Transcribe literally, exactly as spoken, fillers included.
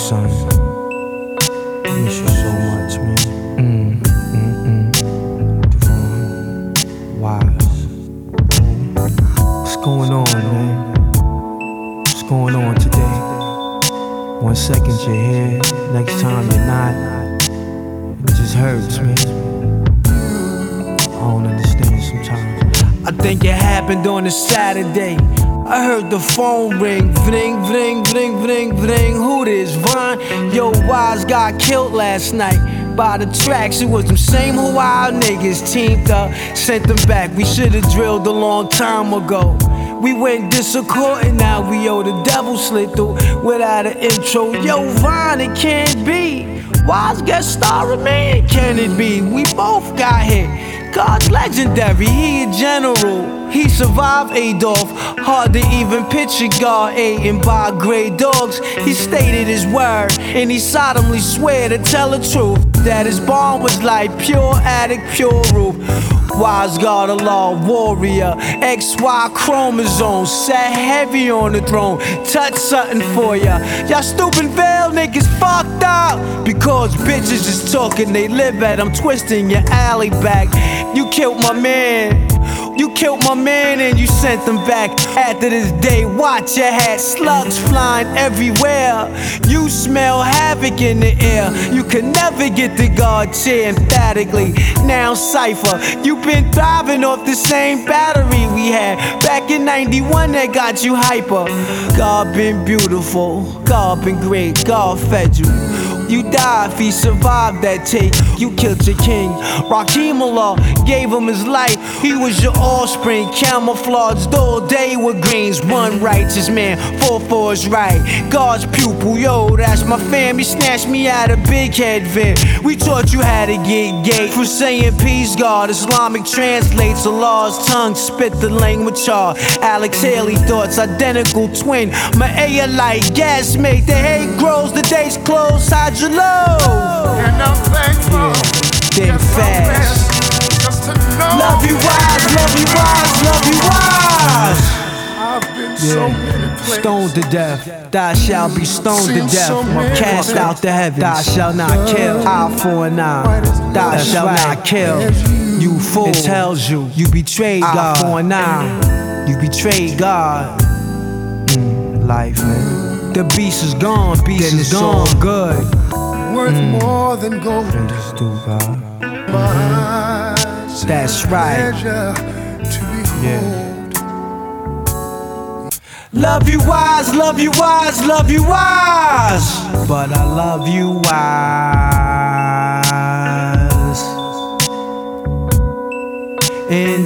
son. I miss you so much, man. Mm, mm, mm. Devon, Wise. What's going on, man? What's going on today? One second you're here, next time you're not. It just hurts, man. I don't understand sometimes. I think it happened on a Saturday. I heard the phone ring, vring, vring, vring, vring, vring. Who this, Vaughn? Yo, Wise got killed last night by the tracks. It was them same Hawaii niggas teamed up, sent them back. We should've drilled a long time ago. We went discord and now we owe the devil slid through without an intro. Yo, Vaughn, it can't be. Wise guest starring me, can it be? We both got hit. God's legendary, he a general. He survived Adolf, hard to even picture God eaten by gray dogs. He stated his word, and he solemnly swear to tell the truth, that his bond was like pure attic, pure roof. Wise God, a law warrior, X Y chromosome, sat heavy on the throne, touch something for ya. Y'all stupid veil niggas fucked up, because bitches is talking, they live at, I'm twisting your alley back. You killed my man. You killed my man and you sent them back. After this day, watch your hat, slugs flying everywhere. You smell havoc in the air. You can never get the guard chair emphatically. Now Cypher, you been thriving off the same battery we had back in ninety-one that got you hyper. God been beautiful, God been great, God fed you. You died if he survived that take. You killed your king. Rakim Allah gave him his life. He was your offspring, camouflaged all day with greens. One righteous man, four for his right. God's pupil, yo, that's my fam. He snatched me out of big head vid. We taught you how to get gay. From saying peace, God, Islamic translates Allah's tongue, spit the language hard. Alex Haley thoughts, identical twin. My A like gas mate. The hate grows, the days close. How'd you love? And I'm thankful. Yeah, then fast. Just to know. Love you wise, love you wise, love you wise. I've been so many places. Stoned to death, thou shalt be stoned to Seen so many death. Cast places. out the heavens, thou shalt not kill. Eye for an eye, thou shalt not kill. You fool, it tells you, you betrayed God. Eye for an eye, you betrayed God. Mm, life, man. The beast is gone, beast is gone, good. Worth mm. more than gold. Just do God. My That's right. To yeah. Love you wise, love you wise, love you wise. But I love you wise. And